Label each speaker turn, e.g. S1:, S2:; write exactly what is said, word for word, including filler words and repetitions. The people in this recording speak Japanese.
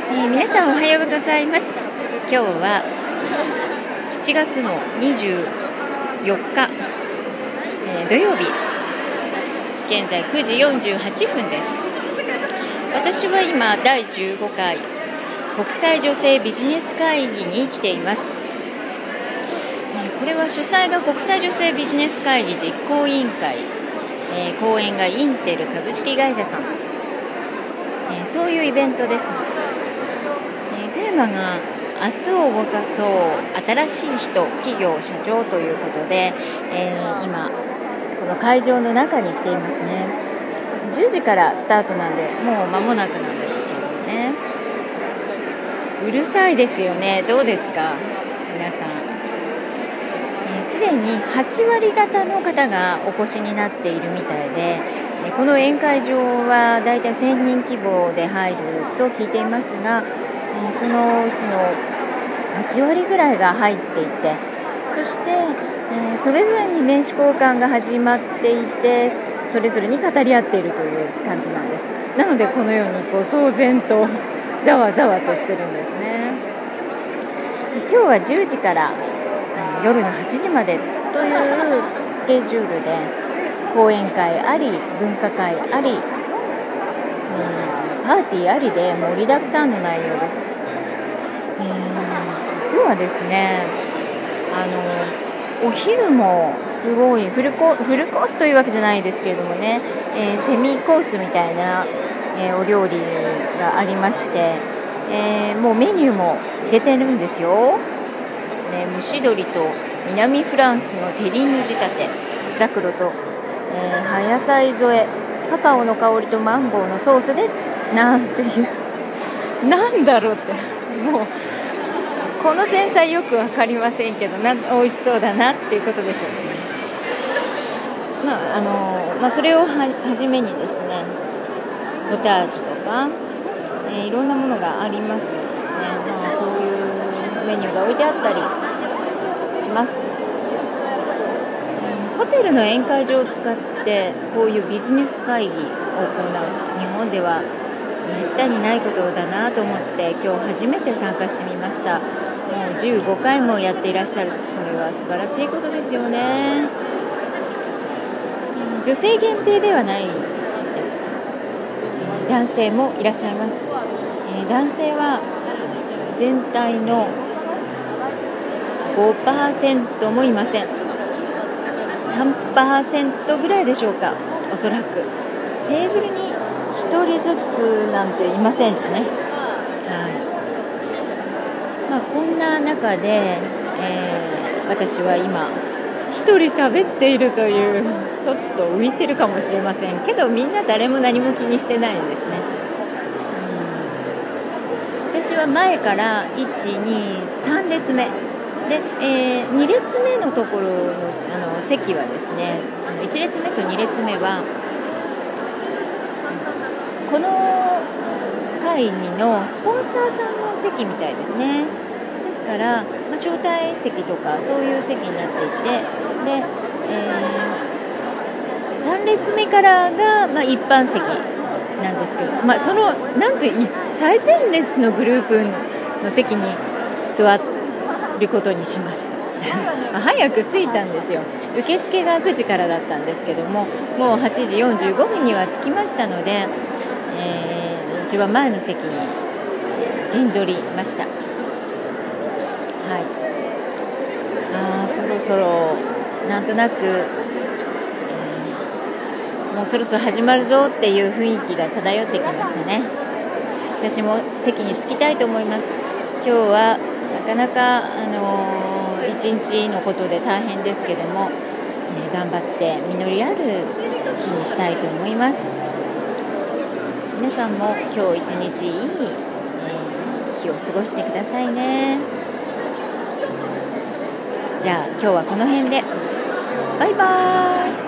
S1: えー、皆さんおはようございます。今日はしちがつのにじゅうよっか、えー、土曜日、現在くじよんじゅうはっぷんです。私は今だいじゅうごかい国際女性ビジネス会議に来ています。えー、これは主催が国際女性ビジネス会議実行委員会、えー、講演がインテル株式会社さん、えー、そういうイベントです。テーマが明日を動かそう新しい人企業社長ということで、えー、今この会場の中に来ていますね。じゅうじからスタートなんでもう間もなくなんですけどね。うるさいですよね。どうですか皆さん。すで、えー、にはちわり方の方がお越しになっているみたいで、この宴会場はだいたいせんにん規模で入ると聞いていますが、そのうちのはちわりぐらいが入っていて、そして、えー、それぞれに名刺交換が始まっていて、それぞれに語り合っているという感じなんです。なのでこのようにこう騒然とざわざわとしてるんですね。今日はじゅうじから、えー、夜のはちじまでというスケジュールで講演会あり文化会あり、パーティーありで盛りだくさんの内容です。えー、実はですね、あのお昼もすごいフルコ、フルコースというわけじゃないですけれどもね、えー、セミコースみたいな、えー、お料理がありまして、えー、もうメニューも出てるんですよ。ですね、蒸し鶏と南フランスのテリーヌ仕立て、ザクロと、えー、葉野菜添え、カカオの香りとマンゴーのソースでなんていうなんだろうって、もうこの前菜よく分かりませんけど、な美味しそうだなっていうことでしょうかね。まああのまあ、それをはじめにですね、ポタージュとか、えー、いろんなものがありますけどね、まあ、こういうメニューが置いてあったりします。ホテルの宴会場を使ってこういうビジネス会議を行う、日本ではめったにないことだなと思って今日初めて参加してみました。もうじゅうごかいもやっていらっしゃる。これは素晴らしいことですよね。女性限定ではないです。男性もいらっしゃいます。えー、男性は全体の ごパーセント もいません。さんパーセント ぐらいでしょうか、おそらく。テーブルにひとりずつなんていませんしね。はい。まあ、こんな中で、えー、私は今一人喋っているという、ちょっと浮いてるかもしれませんけど、みんな誰も何も気にしてないんですね。うん、私は前からいち、に、さんれつめで、えー、にれつめのところ の, あの席はですね、いちれつめとにれつめはこの会議のスポンサーさんの席みたいですね。ですから、まあ、招待席とかそういう席になっていて、で、えー、さんれつめからが、まあ、一般席なんですけど、まあ、そのなんと最前列のグループの席に座ることにしました早く着いたんですよ。受付がくじからだったんですけども、もうはちじよんじゅうごふんには着きましたので、えー、一番前の席に陣取りました。はい。あー、そろそろなんとなく、えー、もうそろそろ始まるぞっていう雰囲気が漂ってきましたね。私も席に着きたいと思います。今日はなかなか、あのー、一日のことで大変ですけども、えー、頑張って実りある日にしたいと思います。皆さんも今日一日いい、えー、日を過ごしてくださいね。じゃあ今日はこの辺で。バイバーイ。